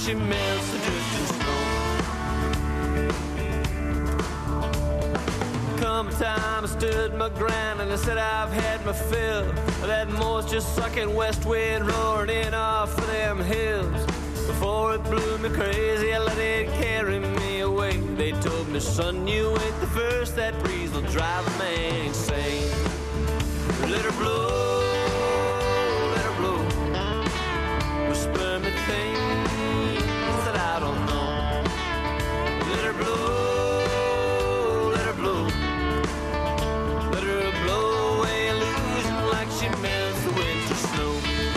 she melts the drifting snow. Come a time I stood my ground and I said I've had my fill of that moisture sucking west wind roaring in off of them hills. Before it blew me crazy, I let it carry me away. They told me, son, you ain't the first, that breeze will drive a man insane. Let her blow, let her blow, whisper me things that I don't know. Let her blow, let her blow, let her blow away illusion like she melts the winter snow.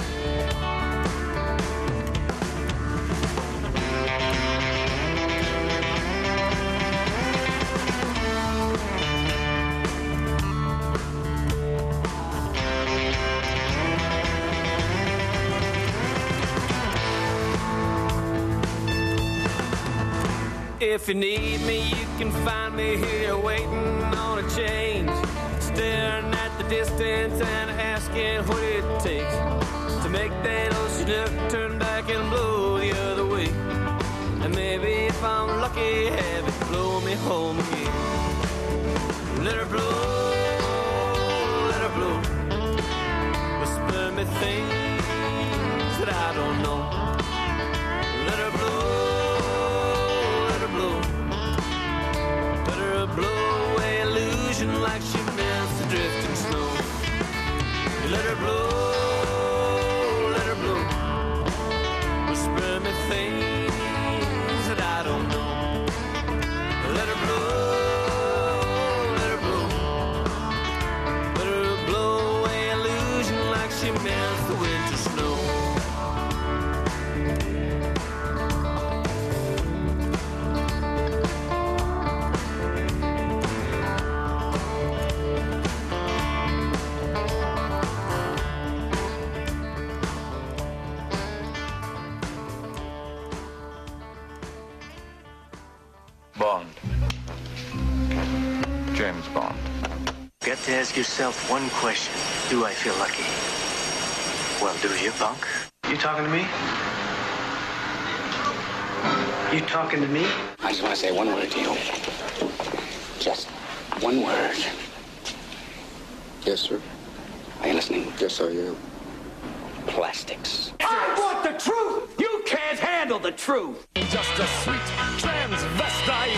If you need me, you can find me here waiting on a change, staring at the distance and asking what it takes to make that ocean look, turn back and blow the other way. And maybe if I'm lucky, have it blow me home again. Let her blow, let her blow, whisper me things that I don't know. Let her blow, blow away illusion like she melts the drifting snow. Let her blow, whisper me things that I don't know. Let her blow, blow away illusion like she melts the winter snow. Bond. James Bond. Got to ask yourself one question. Do I feel lucky? Well, do you, punk? You talking to me? You talking to me? I just want to say one word to you. Just one word. Yes, sir. Are you listening? Yes, sir, yeah. Plastics. I want the truth! You can't handle the truth! Just a sweet transvestite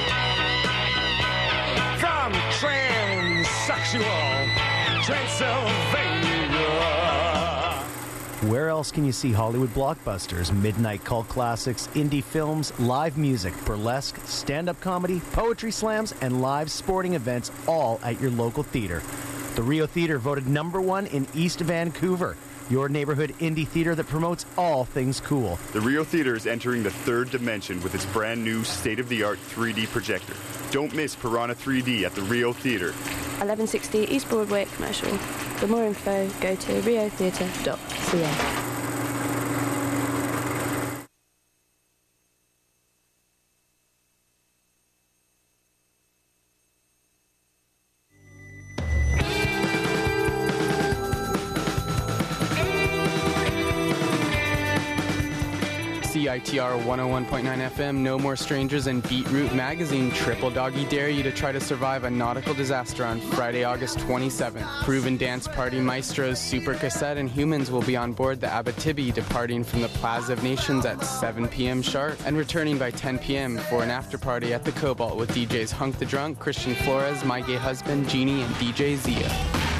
from transsexual Transylvania. Where else can you see Hollywood blockbusters, midnight cult classics, indie films, live music, burlesque, stand-up comedy, poetry slams, and live sporting events all at your local theater? The Rio Theater voted #1 in East Vancouver. Your neighborhood indie theater that promotes all things cool. The Rio Theater is entering the third dimension with its brand new state-of-the-art 3D projector. Don't miss Piranha 3D at the Rio Theater. 1160 East Broadway Commercial. For more info, go to riotheatre.ca. CITR 101.9 FM, No More Strangers, and Beetroot Magazine triple doggy dare you to try to survive a nautical disaster on Friday, August 27th. Proven dance party maestros Super Cassette and Humans will be on board the Abitibi, departing from the Plaza of Nations at 7 p.m. sharp and returning by 10 p.m. for an after party at the Cobalt with DJs Hunk the Drunk, Christian Flores, My Gay Husband, Jeannie, and DJ Zia.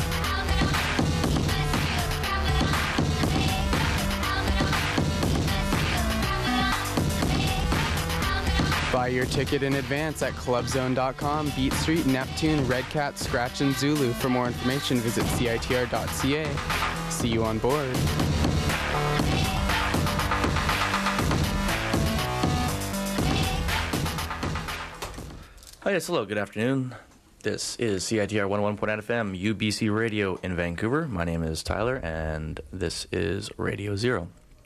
Buy your ticket in advance at clubzone.com, Beat Street, Neptune, Red Cat, Scratch, and Zulu. For more information, visit CITR.ca. See you on board. Hi, yes, hello, good afternoon. This is CITR 101.9 FM, UBC Radio in Vancouver. My name is Tyler, and this is Radio Zero.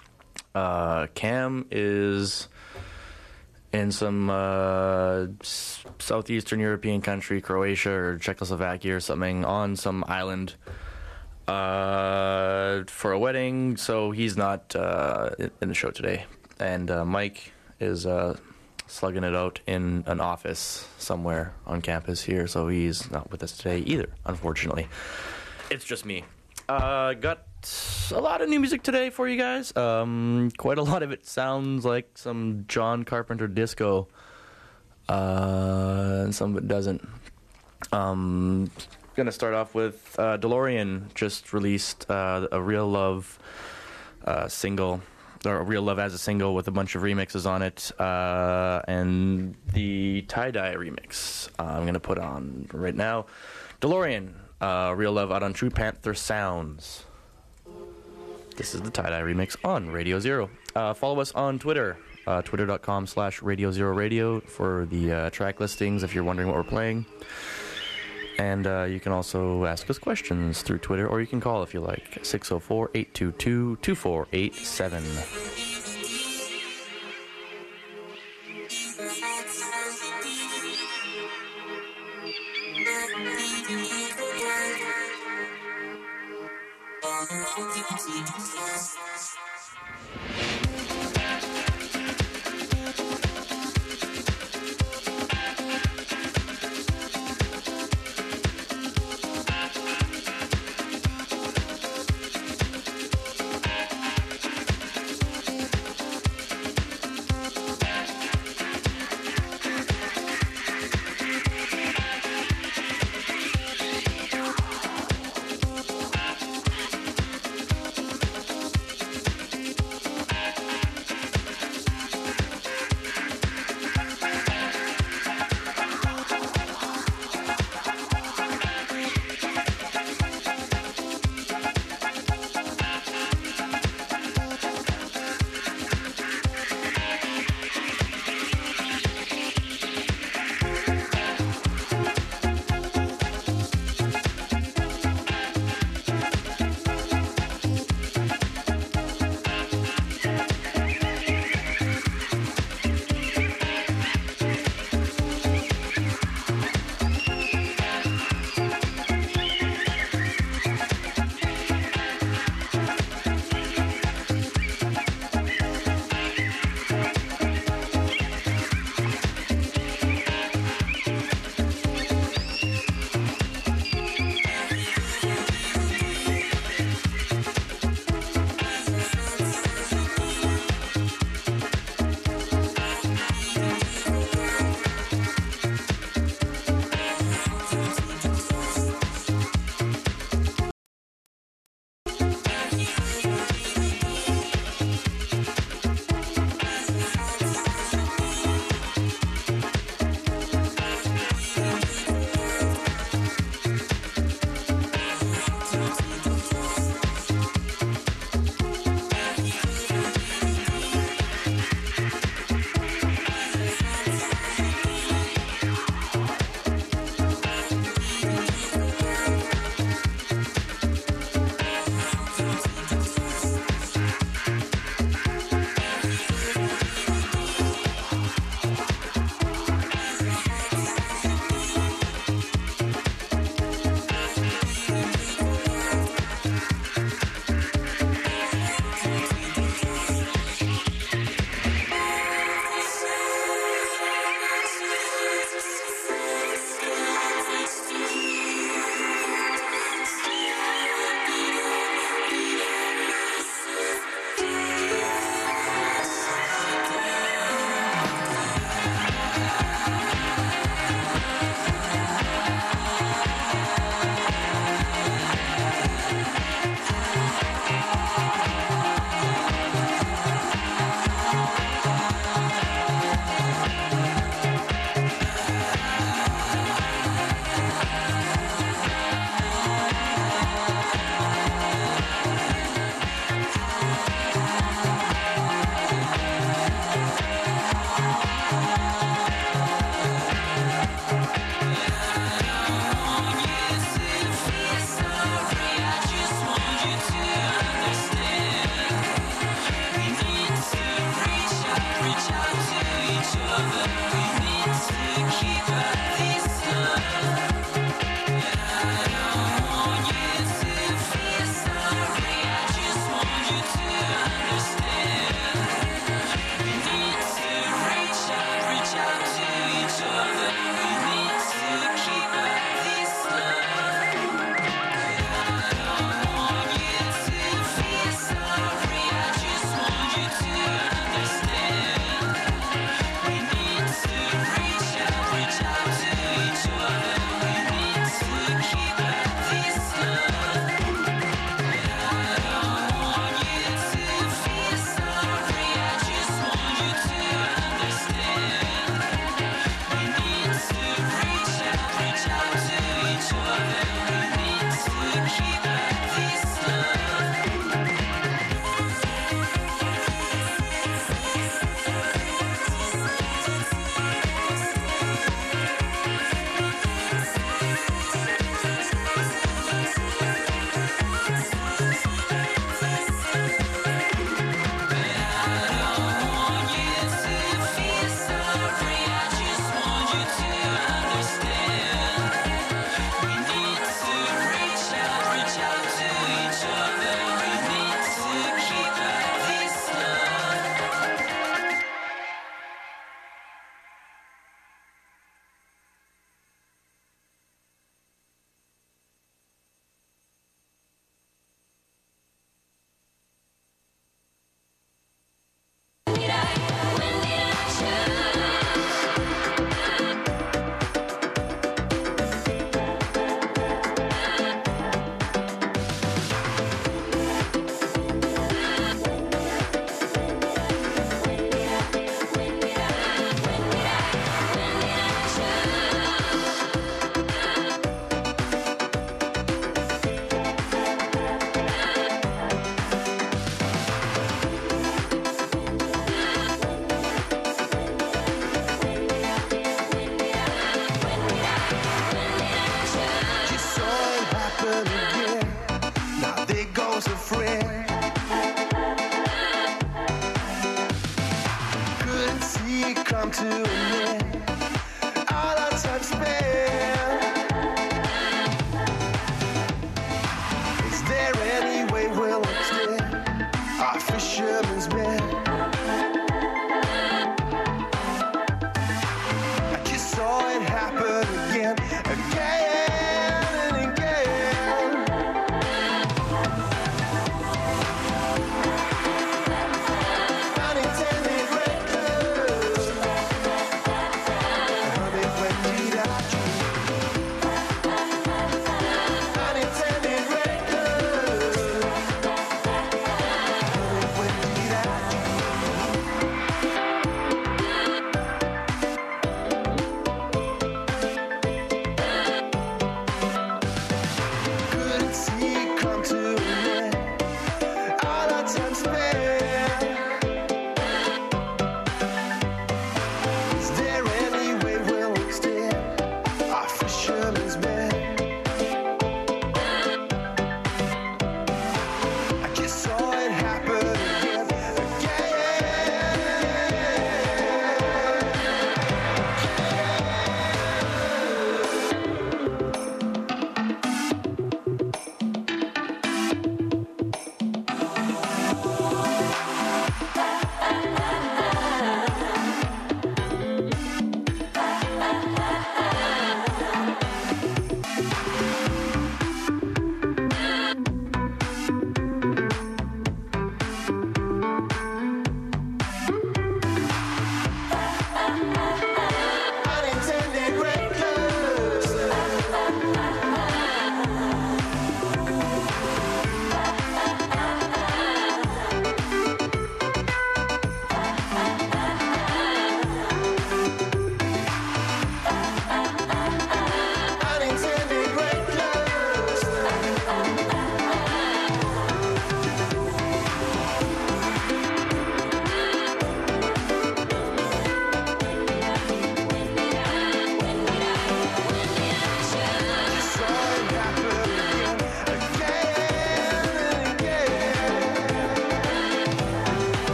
Cam is in some southeastern European country, Croatia or Czechoslovakia or something, on some island for a wedding, so he's not in the show today. and Mike is slugging it out in an office somewhere on campus here, so he's not with us today either, unfortunately. It's just me. Got a lot of new music today for you guys. Quite a lot of it sounds like some John Carpenter disco, and some of it doesn't. Gonna start off with DeLorean just released a Real Love single, or Real Love as a single with a bunch of remixes on it, and the Tie-Dye remix I'm gonna put on right now. DeLorean, Real Love, out on True Panther Sounds. This is the Tie-Dye remix on Radio Zero. Follow us on Twitter, twitter.com/Radio Zero Radio for the track listings if you're wondering what we're playing. And you can also ask us questions through Twitter, or you can call if you like, 604-822-2487. was afraid. Couldn't see it come to an end. All our time spent. Is there any way we'll extend our fisherman's bed? I just saw it happen again, again and again. Unintended record. Honey, when did I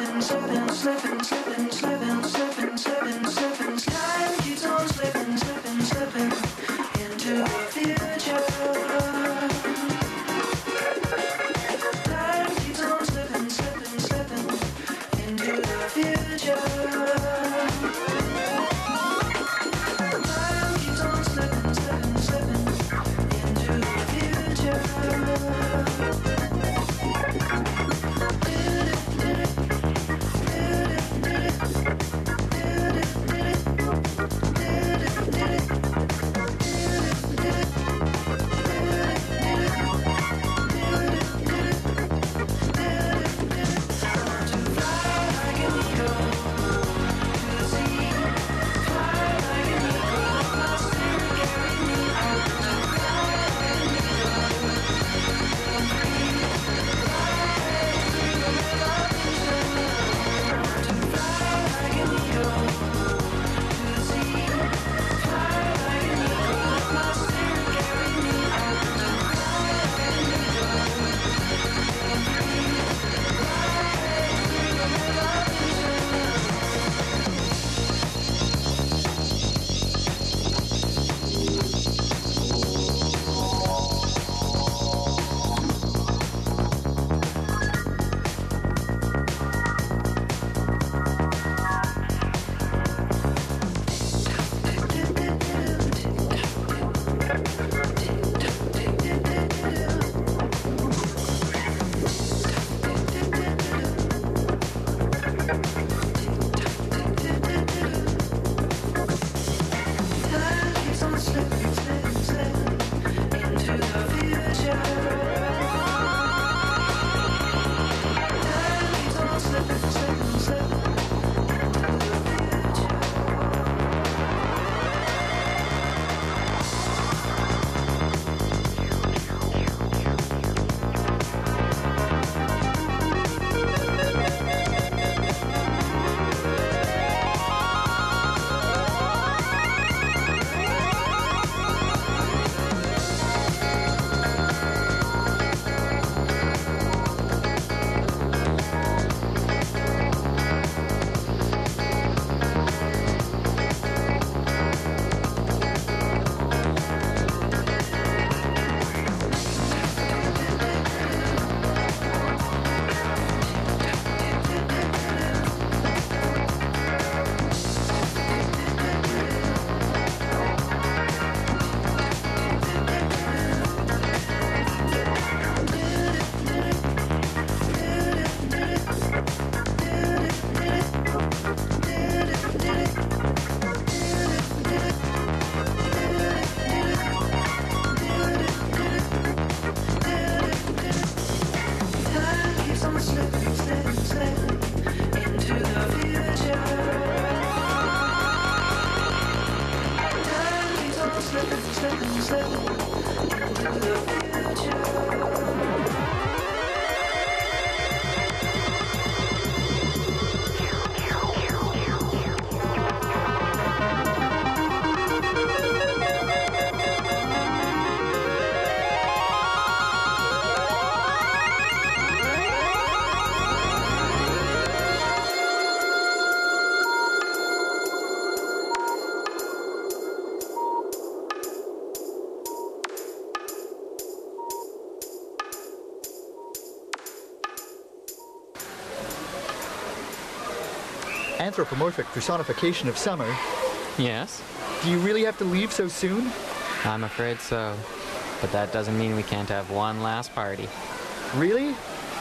Anthropomorphic personification of summer. Yes? Do you really have to leave so soon? I'm afraid so. But that doesn't mean we can't have one last party. Really?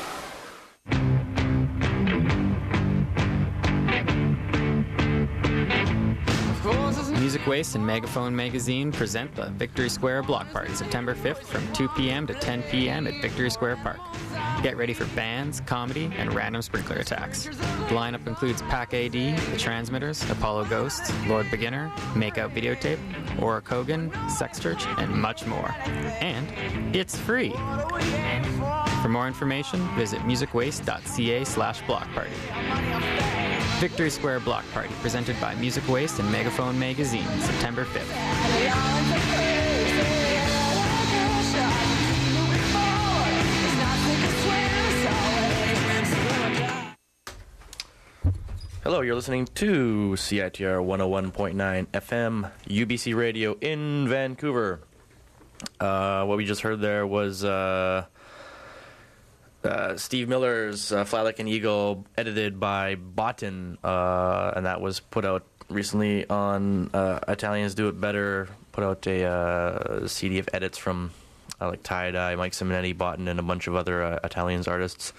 Music Waste and Megaphone Magazine present the Victory Square Block Party September 5th from 2 p.m. to 10 p.m. at Victory Square Park. Get ready for bands, comedy, and random sprinkler attacks. The lineup includes Pack AD, The Transmitters, Apollo Ghosts, Lord Beginner, Makeout Videotape, Aura Kogan, Sex Church, and much more. And it's free! For more information, visit musicwaste.ca/blockparty. Victory Square Block Party, presented by Music Waste and Megaphone Magazine, September 5th. Hello, you're listening to CITR 101.9 FM, UBC Radio in Vancouver. What we just heard there was Steve Miller's Fly Like an Eagle, edited by Botan, and that was put out recently on Italians Do It Better, put out a CD of edits from like Tie-Dye, Mike Simonetti, Botan, and a bunch of other Italians artists.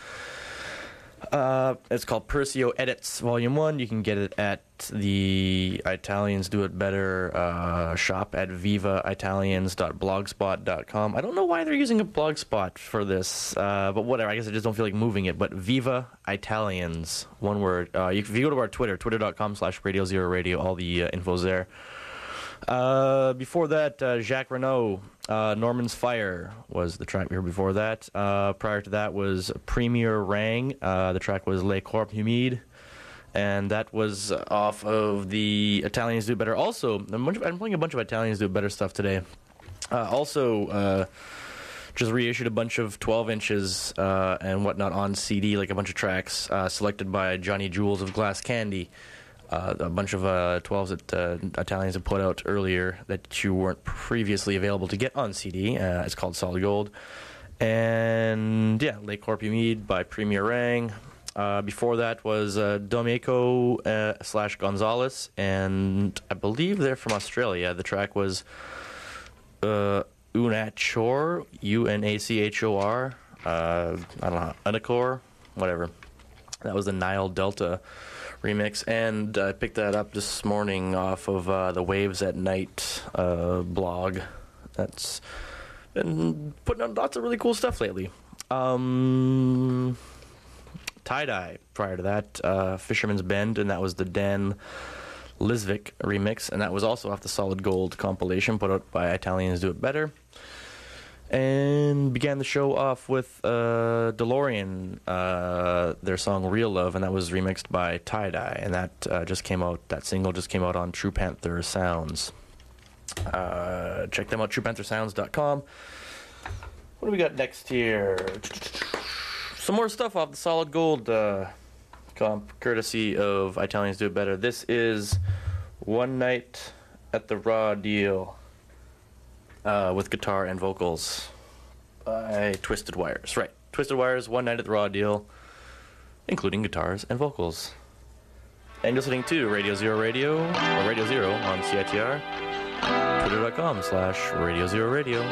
It's called Persio Edits Volume 1. You can get it at the Italians Do It Better shop at vivaitalians.blogspot.com. I don't know why they're using a blogspot for this, but whatever. I guess I just don't feel like moving it. But Viva Italians, one word. If you go to our Twitter, twitter.com/Radio Zero Radio, all the info's there. Before that, Jacques Renault, Norman's Fire was the track we heard before that. Prior to that was Premier Rang. The track was Les Corps Humides, and that was off of the Italians Do It Better. Also, I'm playing a bunch of Italians Do It Better stuff today. Just reissued a bunch of 12 inches and whatnot on CD, like a bunch of tracks selected by Johnny Jules of Glass Candy. A bunch of 12s that Italians have put out earlier that you weren't previously available to get on CD. It's called Solid Gold. And, yeah, Les Corps Humides by Premier Rang. Before that was Domeco / Gonzalez, and I believe they're from Australia. The track was Unachor, Unachor. I don't know, Unachor, whatever. That was the Nile Delta remix, and I picked that up this morning off of the Waves at Night blog. That's been putting out lots of really cool stuff lately. Tie-Dye prior to that, Fisherman's Bend, and that was the Dan Lisvik remix, and that was also off the Solid Gold compilation put out by Italians Do It Better. And began the show off with DeLorean, their song Real Love, and that was remixed by Tie-Dye, and that that single just came out on True Panther Sounds. Check them out, truepanthersounds.com. What do we got next here? Some more stuff off the Solid Gold comp, courtesy of Italians Do It Better. This is One Night at the Raw Deal. With guitar and vocals by Twisted Wires. Right. Twisted Wires, One Night at the Raw Deal, including guitars and vocals. And you're listening to Radio Zero Radio, or Radio Zero on CITR, twitter.com/Radio Zero Radio.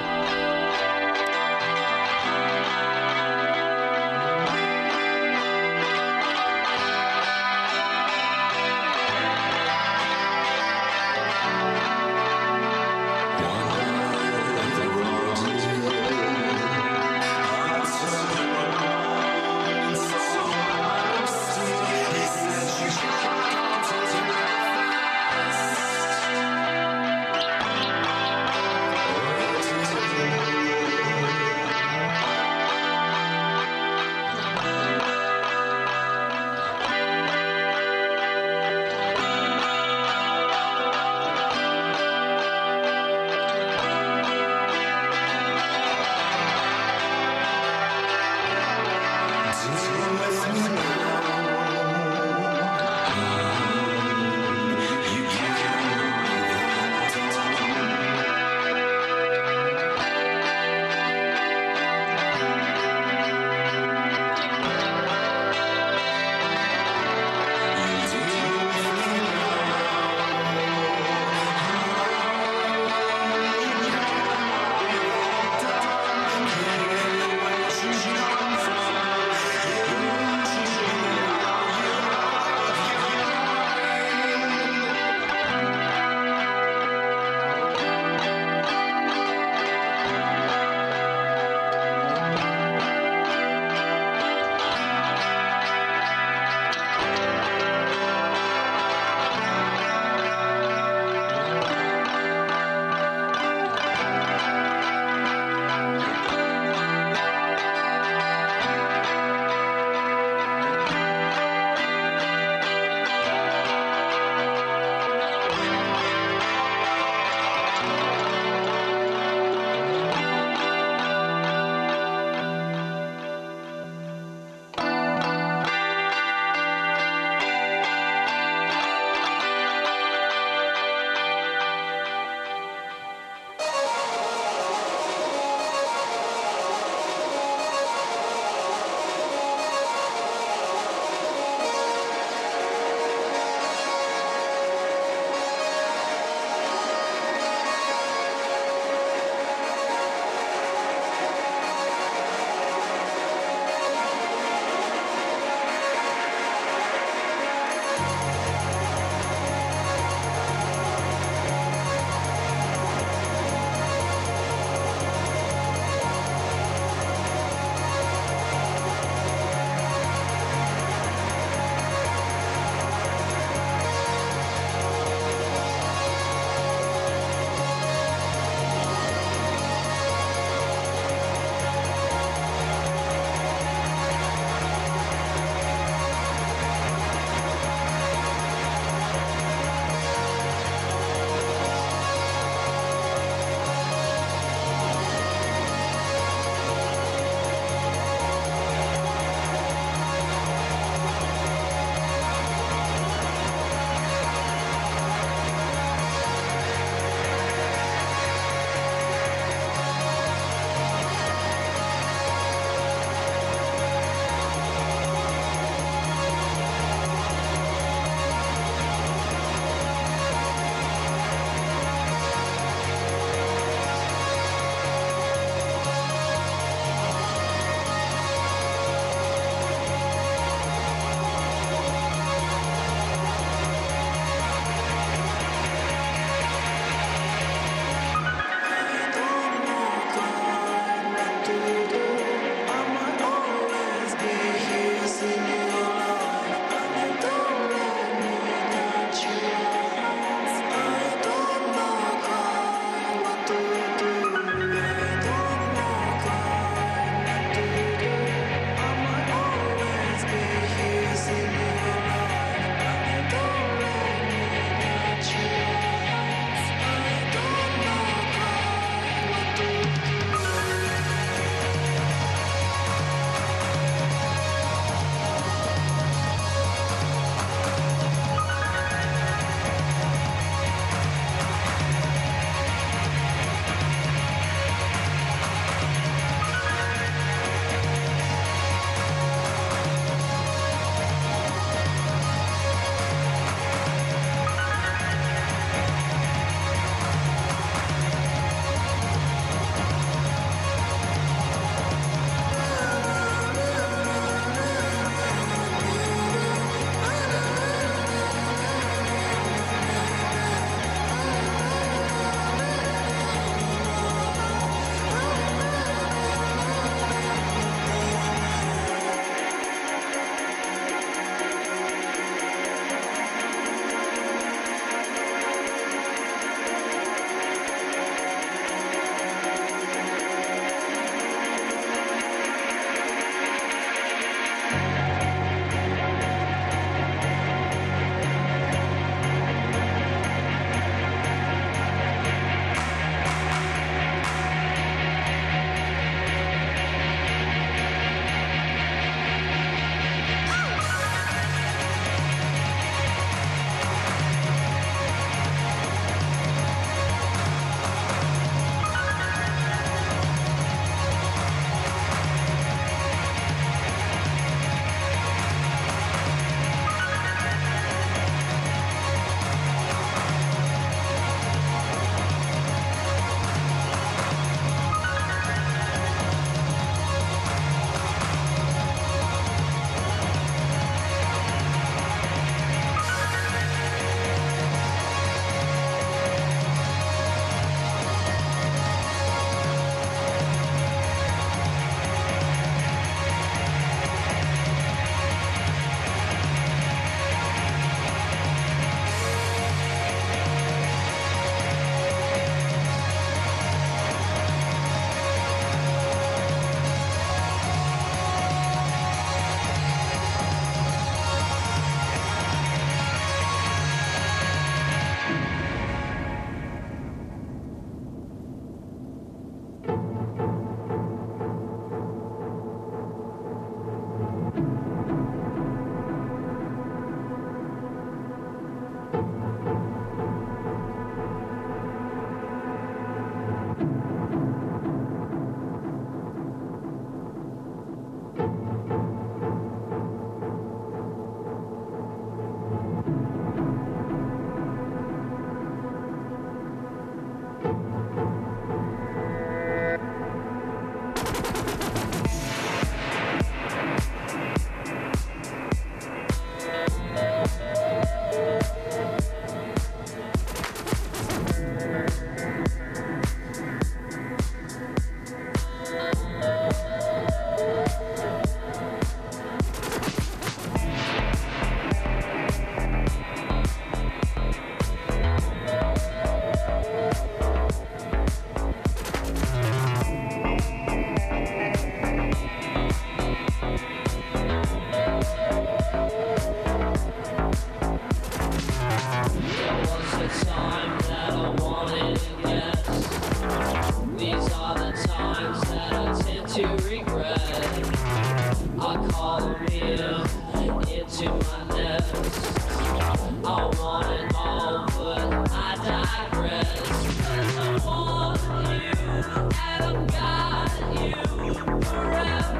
into my nest. I want it all, but I digress. 'Cause I want you, and I've got you forever.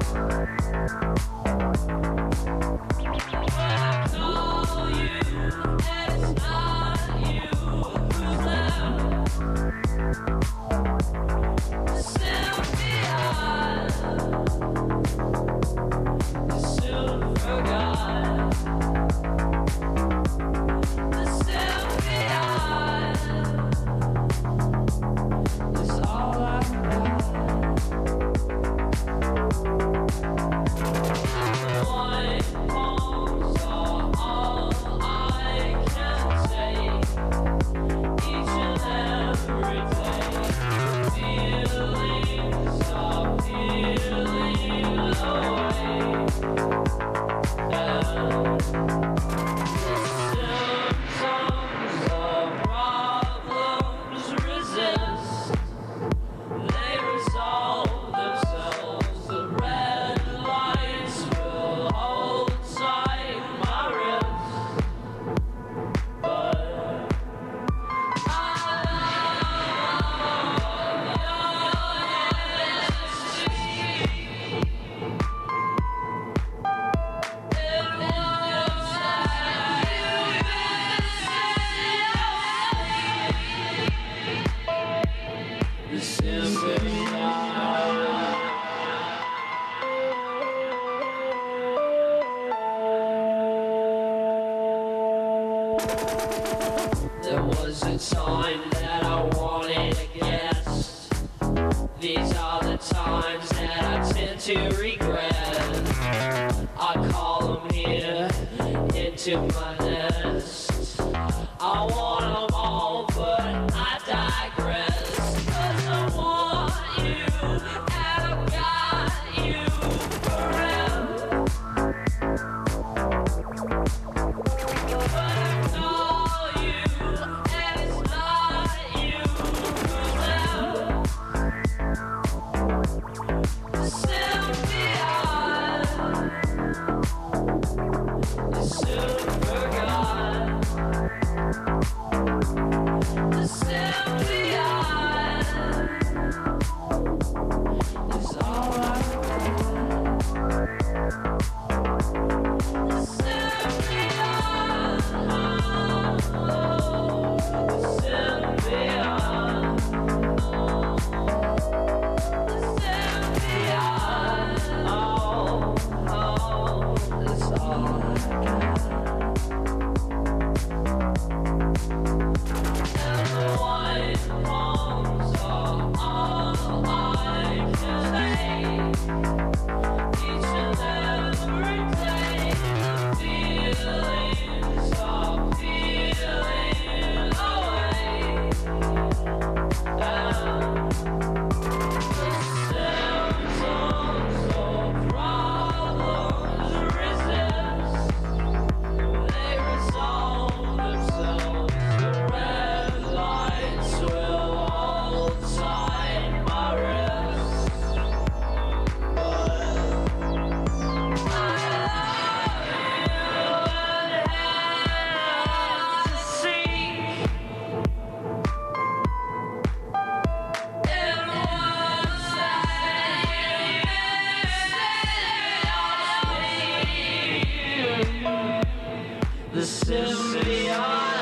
When I call you, and it's not you who's left. Soon forgot. The Sylvia is all I got. White palms are all I can take. Each and every day, feelings are peeling away. Symptoms of problems resist. They resolve themselves. The red lights will hold tight my wrist. But there was a time that I wanted a guess. These are the times that I tend to regret. I call them here into my nest. I want them all, but I digress. 'Cause I want you, and I've got you forever. But I call you, and it's not you who's left. Sylvia is soon forgot. The Sylvia is all I got. The Sylvia, the Sylvia, the Sylvia, it's all I got. And the white palms are all I can take. Each and every day, the feelings are peeling away. The symptoms of problems resist. They resolve themselves. The red lights will hold tight my wrist. But I love you and have to see. It was the symbiote.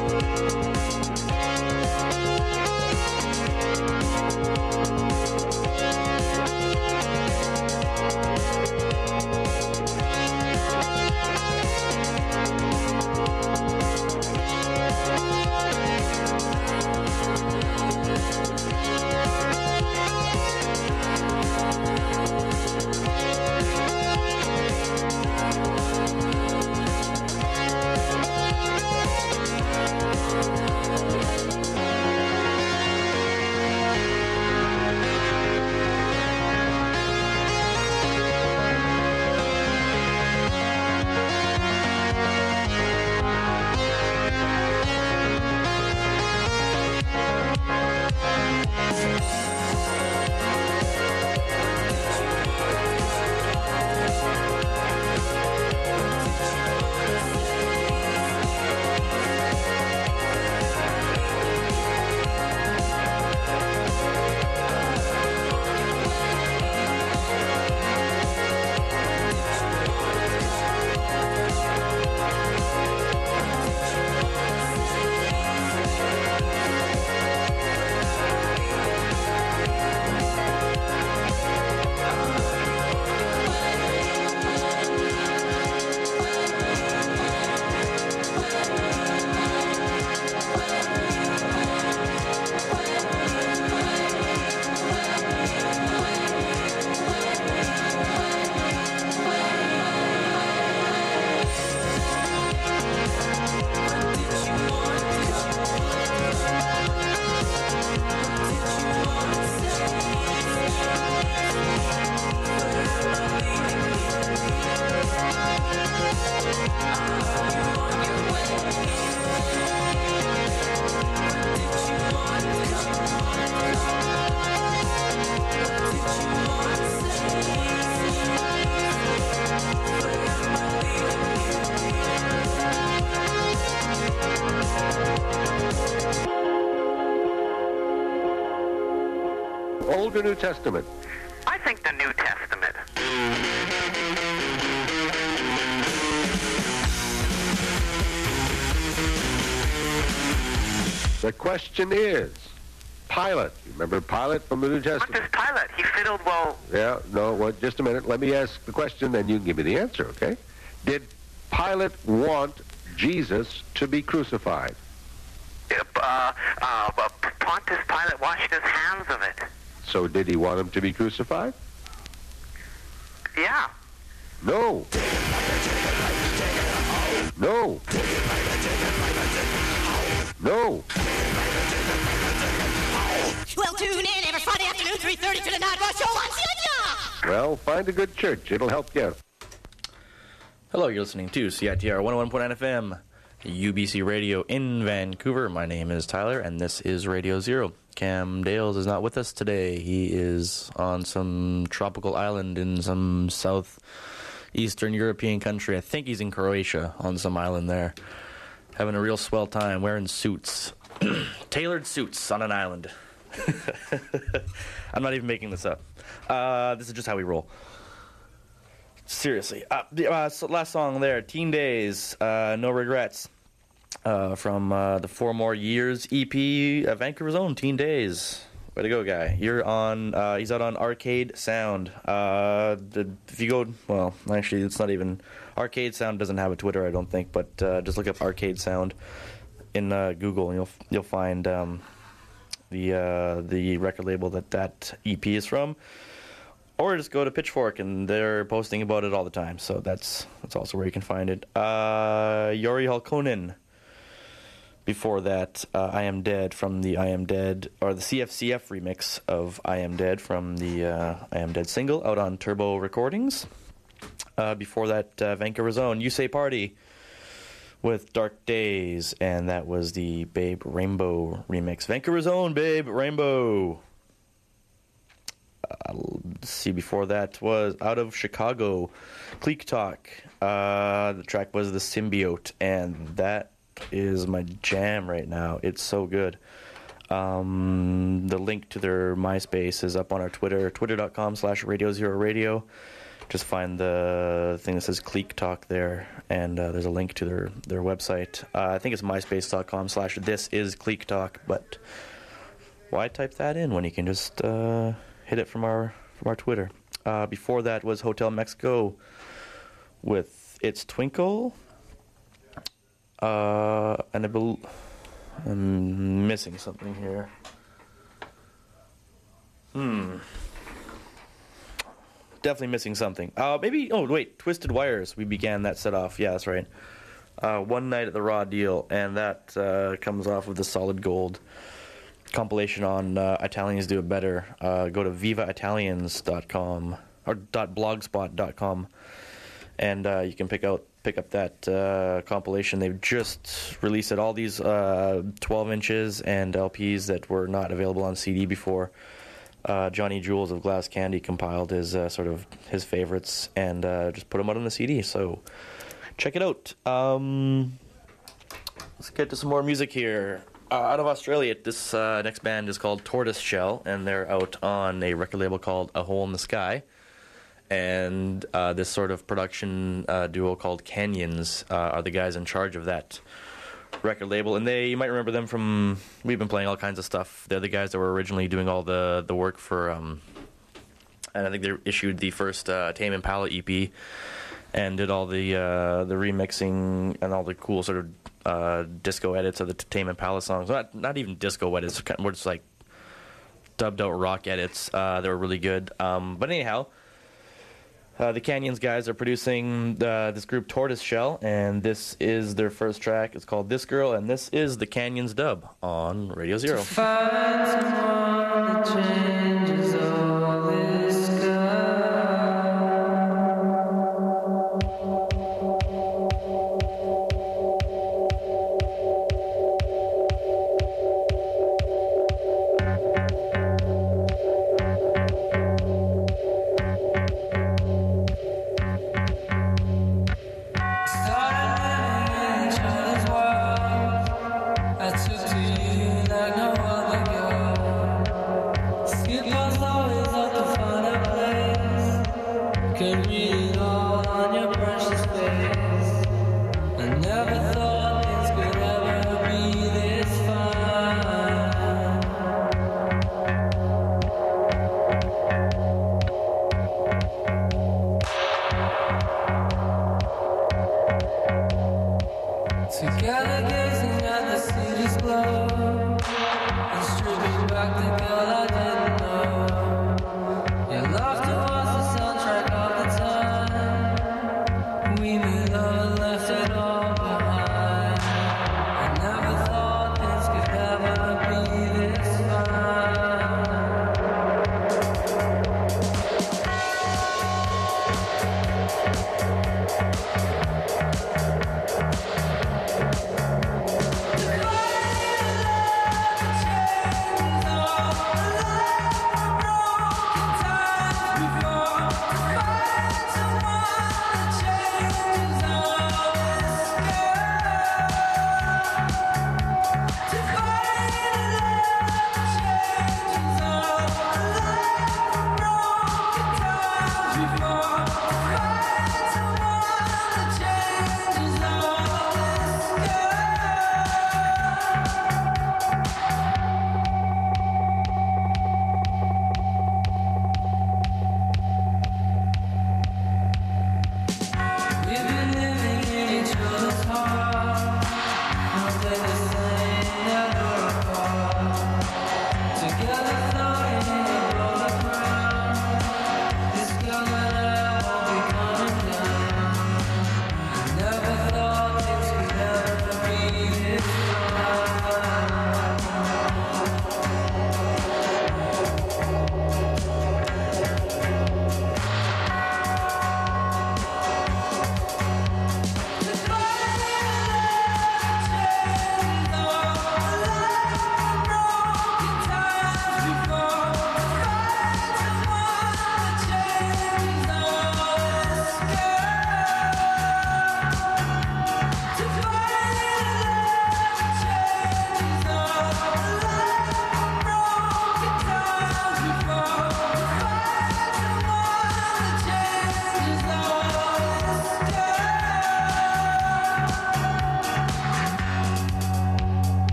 Old or New Testament? I think the New Testament. The question is, Pilate. You remember Pilate from the New Testament? What does Pilate? He fiddled well. Yeah, no, well, just a minute. Let me ask the question, then you can give me the answer, okay? Did Pilate want Jesus to be crucified? Pontius Pilate washed his hands of it. So did he want him to be crucified? Yeah. No. No. No. Well, tune in every Friday afternoon, 3:30 to the Night Rush Show on CITR. Well, find a good church. It'll help you out. Hello, you're listening to CITR 101.9 FM, UBC Radio in Vancouver. My name is Tyler, and this is Radio Zero. Cam Dales is not with us today. He is on some tropical island in some southeastern European country. I think he's in Croatia on some island there. Having a real swell time, wearing suits. Tailored suits on an island. I'm not even making this up. This is just how we roll. Seriously. So last song there, Teen Days, No Regrets. From the 4 More Years EP, Vancouver's own Teen Days. Way to go, guy. You're on, he's out on Arcade Sound. If you go, well, actually, it's not even, Arcade Sound doesn't have a Twitter, I don't think, but just look up Arcade Sound in Google, and you'll find the record label that EP is from. Or just go to Pitchfork, and they're posting about it all the time, so that's also where you can find it. Yori Halkonen. Before that, I Am Dead from the I Am Dead, or the CFCF remix of I Am Dead from the I Am Dead single out on Turbo Recordings. Before that, Vancouver's own You Say Party with Dark Days, and that was the Babe Rainbow remix. Vancouver's own Babe Rainbow. Let's see, before that was out of Chicago, Cleek Talk. The track was The Symbiote, and that is my jam right now. It's so good. The link to their MySpace is up on our Twitter, twitter.com/Radio0Radio. just find the thing that says Cleek Talk there, and there's a link to their website. I think it's myspace.com/thisisCleekTalk, but why type that in when you can just hit it from our Twitter? Before that was Hotel Mexico with It's Twinkle, and I'm missing something here. Definitely missing something. Twisted Wires. We began that set off. Yeah, that's right. One Night at the Raw Deal, and that comes off of the Solid Gold compilation on Italians Do It Better. Go to vivaitalians.com or .blogspot.com, and you can pick up that compilation. They've just released it. All these 12 inches and LPs that were not available on CD before. Johnny Jules of Glass Candy compiled his sort of his favorites and just put them out on the CD. So check it out. Let's get to some more music here. Out of Australia, this next band is called Tortoise Shell, and they're out on a record label called A Hole in the Sky. And this sort of production duo called Canyons are the guys in charge of that record label, and you might remember them from, we've been playing all kinds of stuff. They're the guys that were originally doing all the work for and I think they issued the first Tame Impala EP and did all the remixing and all the cool sort of disco edits of the Tame Impala songs. Not even disco edits, more just like dubbed out rock edits. They were really good. But anyhow, the Canyons guys are producing this group Tortoise Shell, and this is their first track. It's called This Girl, and this is the Canyons dub on Radio Zero. To find someone that changes all this love.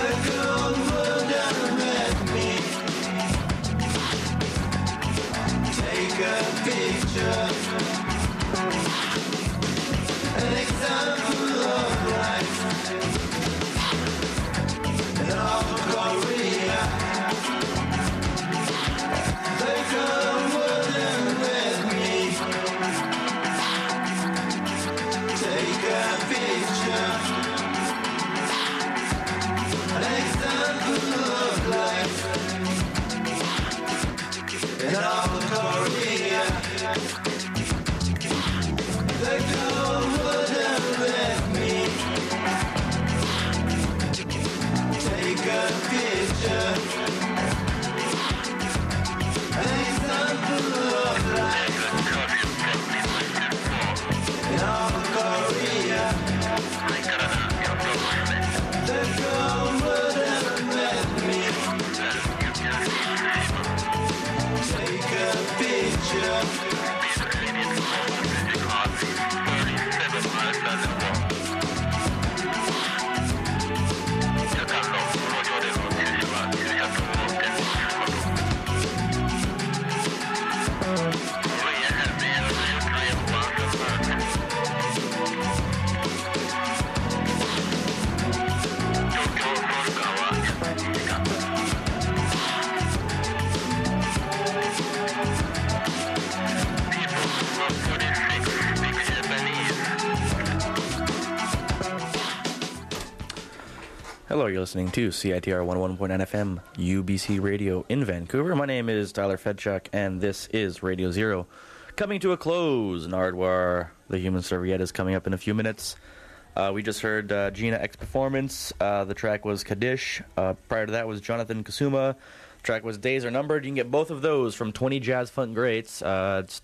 Hello, you're listening to CITR 101.9 FM, UBC Radio in Vancouver. My name is Tyler Fedchuk, and this is Radio Zero. Coming to a close, Nardwuar, the Human Serviette, is coming up in a few minutes. We just heard Gina X Performance. The track was Kaddish. Prior to that was Jonathan Kasuma. The track was Days Are Numbered. You can get both of those from 20 Jazz Funk Greats. It's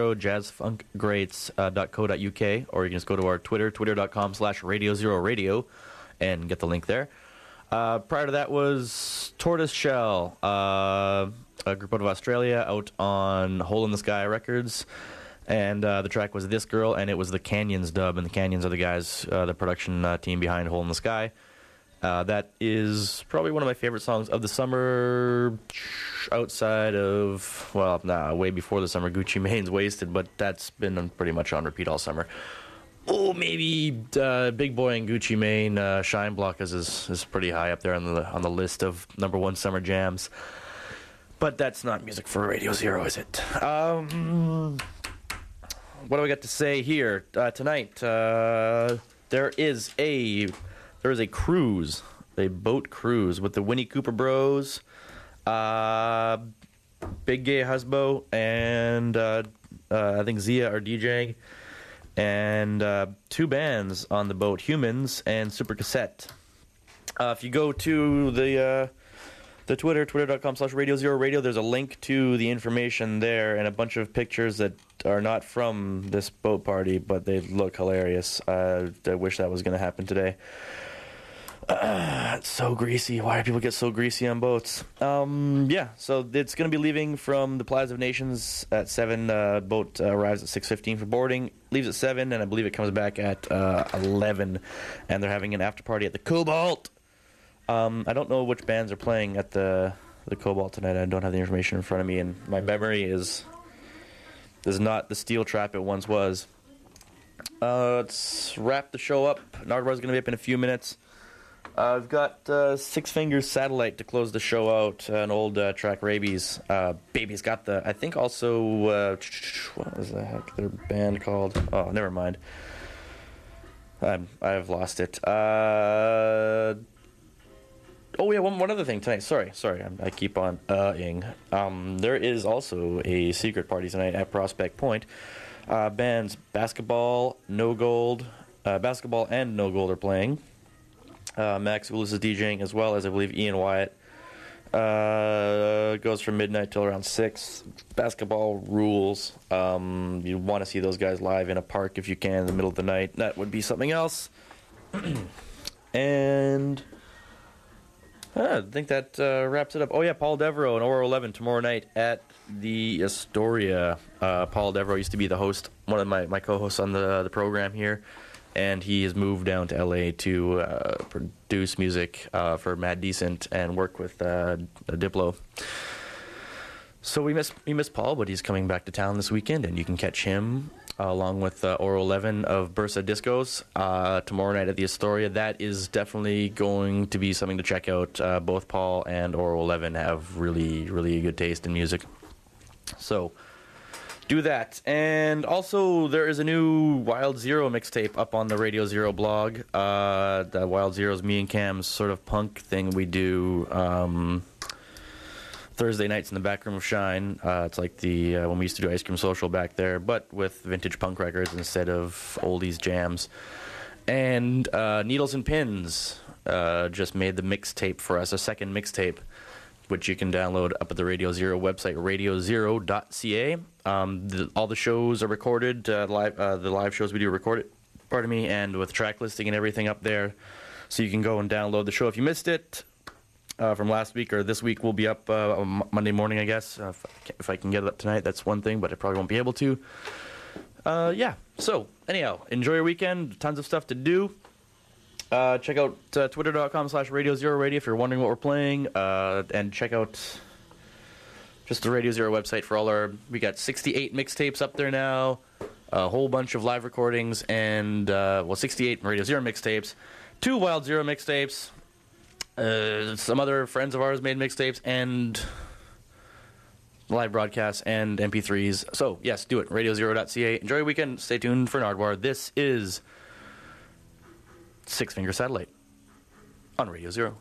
20jazzfunkgreats.co.uk, or you can just go to our Twitter, twitter.com/Radio0Radio, and get the link there. Prior to that was Tortoise Shell, a group out of Australia, out on Hole in the Sky Records, and the track was This Girl, and it was the Canyons dub, and the Canyons are the guys, the production team behind Hole in the Sky. That is probably one of my favorite songs of the summer, outside of, well, way before the summer, Gucci Mane's Wasted, but that's been pretty much on repeat all summer. Oh, maybe Big Boy and Gucci Mane, Shine Block is pretty high up there on the list of number one summer jams. But that's not music for Radio Zero, is it? What do I got to say here tonight? There is a cruise, a boat cruise with the Winnie Cooper Bros, Big Gay Husbo, and I think Zia are DJing. And two bands on the boat, Humans and Super Cassette. If you go to the Twitter, twitter.com/Radio0Radio, there's a link to the information there and a bunch of pictures that are not from this boat party, but they look hilarious. I wish that was going to happen today. It's so greasy. Why do people get so greasy on boats? Yeah, so it's going to be leaving from the Plaza of Nations at 7. Boat arrives at 6:15 for boarding, leaves at 7, and I believe it comes back at 11. And they're having an after party at the Cobalt. I don't know which bands are playing at the Cobalt tonight. I don't have the information in front of me, and my memory is not the steel trap it once was. Let's wrap the show up. Nardwuar's going to be up in a few minutes. I've got Six Fingers Satellite to close the show out, an old track, Rabies. Baby's got the, I think also, what was the heck their band called? Oh, never mind. I've lost it. Oh yeah, one other thing tonight. Sorry, I keep on ing. There is also a secret party tonight at Prospect Point. Bands Basketball, No Gold, Basketball and No Gold are playing. Max Willis is DJing, as well as, I believe, Ian Wyatt. Goes from midnight till around 6. Basketball rules. You want to see those guys live in a park if you can in the middle of the night. That would be something else. And I think that wraps it up. Oh, yeah, Paul Devereaux and Oro 11 tomorrow night at the Astoria. Paul Devereaux used to be the host, one of my co-hosts on the program here. and he has moved down to LA to produce music for Mad Decent and work with Diplo. So we miss Paul, but he's coming back to town this weekend, and you can catch him along with Oro 11 of Bursa Discos tomorrow night at the Astoria. That is definitely going to be something to check out. Both Paul and Oro 11 have really, really good taste in music. So do that. And also, there is a new Wild Zero mixtape up on the Radio Zero blog. The Wild Zero's me and Cam's sort of punk thing we do Thursday nights in the back room of Shine. It's like the when we used to do Ice Cream Social back there, but with vintage punk records instead of oldies jams. And Needles and Pins just made the mixtape for us, a second mixtape, which you can download up at the Radio Zero website, radiozero.ca. All the shows are recorded, the live shows we do are recorded, and with track listing and everything up there. So you can go and download the show if you missed it. From last week or this week will be up Monday morning, I guess. If I can get it up tonight, that's one thing, but I probably won't be able to. Yeah, so anyhow, enjoy your weekend. Tons of stuff to do. Check out twitter.com/Radio Zero Radio if you're wondering what we're playing. And check out just the Radio Zero website for all our... We got 68 mixtapes up there now. A whole bunch of live recordings and... 68 Radio Zero mixtapes. 2 Wild Zero mixtapes. Some other friends of ours made mixtapes and live broadcasts and MP3s. So, yes, do it. RadioZero.ca. Enjoy your weekend. Stay tuned for Nardwar. This is Six Finger Satellite on Radio Zero.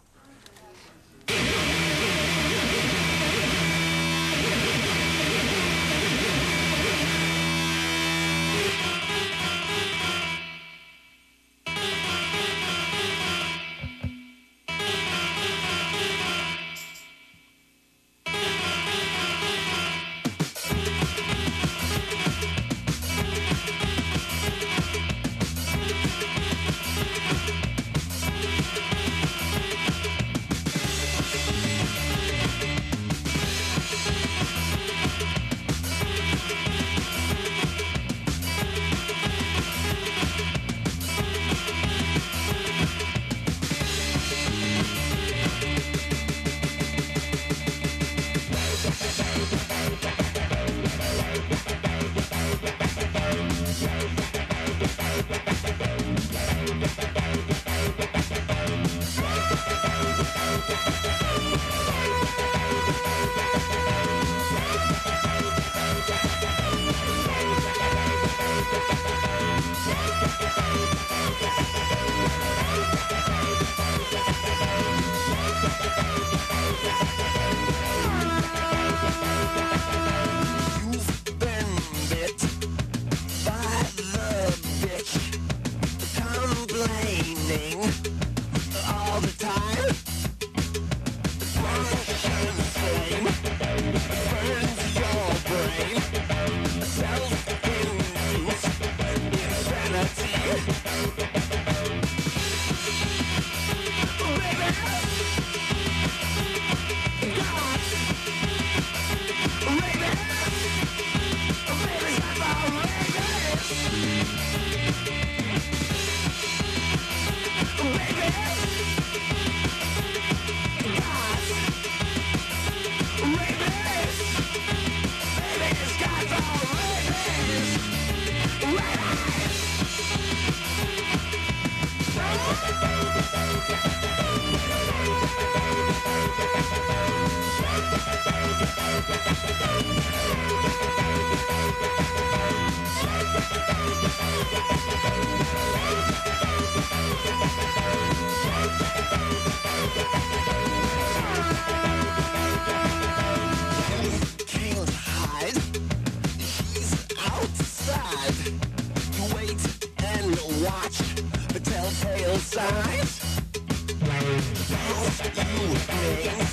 Watch the telltale signs. You